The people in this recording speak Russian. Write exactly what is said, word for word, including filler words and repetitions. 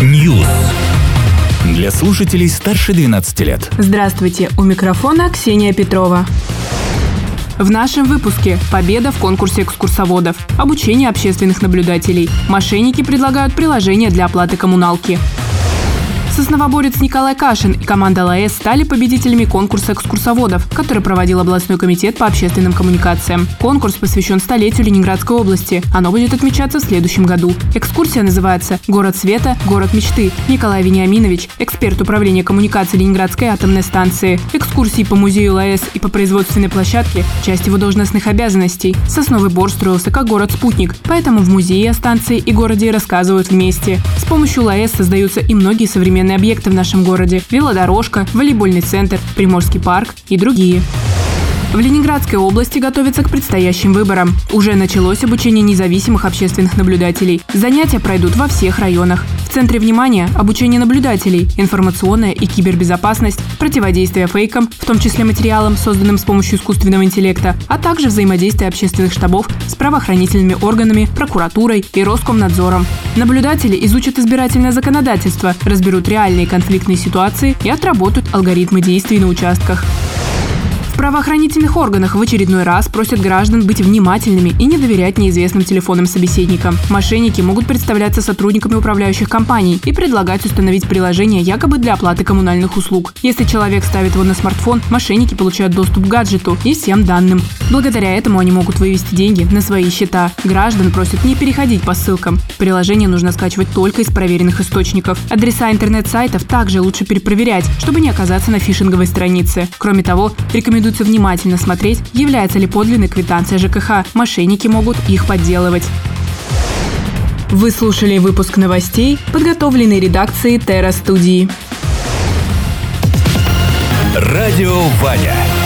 News. Для слушателей старше двенадцати лет. Здравствуйте, у микрофона Ксения Петрова. В нашем выпуске победа в конкурсе экскурсоводов, обучение общественных наблюдателей. Мошенники предлагают приложение для оплаты коммуналки. Сосновоборец Николай Кашин и команда ЛАЭС стали победителями конкурса экскурсоводов, который проводил областной комитет по общественным коммуникациям. Конкурс посвящен столетию Ленинградской области. Оно будет отмечаться в следующем году. Экскурсия называется «Город света. Город мечты». Николай Вениаминович, эксперт управления коммуникаций Ленинградской атомной станции. Экскурсии по музею ЛАЭС и по производственной площадке – часть его должностных обязанностей. Сосновый Бор строился как город-спутник, поэтому в музее о станции и городе рассказывают вместе. С помощью ЛАЭС создаются и многие современные объекты в нашем городе – велодорожка, волейбольный центр, Приморский парк и другие. В Ленинградской области готовятся к предстоящим выборам. Уже началось обучение независимых общественных наблюдателей. Занятия пройдут во всех районах. В центре внимания – обучение наблюдателей, информационная и кибербезопасность, противодействие фейкам, в том числе материалам, созданным с помощью искусственного интеллекта, а также взаимодействие общественных штабов с правоохранительными органами, прокуратурой и Роскомнадзором. Наблюдатели изучат избирательное законодательство, разберут реальные конфликтные ситуации и отработают алгоритмы действий на участках. В правоохранительных органах в очередной раз просят граждан быть внимательными и не доверять неизвестным телефонным собеседникам. Мошенники могут представляться сотрудниками управляющих компаний и предлагать установить приложение якобы для оплаты коммунальных услуг. Если человек ставит его на смартфон, мошенники получают доступ к гаджету и всем данным. Благодаря этому они могут вывести деньги на свои счета. Граждан просят не переходить по ссылкам. Приложение нужно скачивать только из проверенных источников. Адреса интернет-сайтов также лучше перепроверять, чтобы не оказаться на фишинговой странице. Кроме того, рекомендуется внимательно смотреть, является ли подлинной квитанция ЖКХ. Мошенники могут их подделывать. Вы слушали выпуск новостей, подготовленный редакцией Терра Студии. Радио Ваня.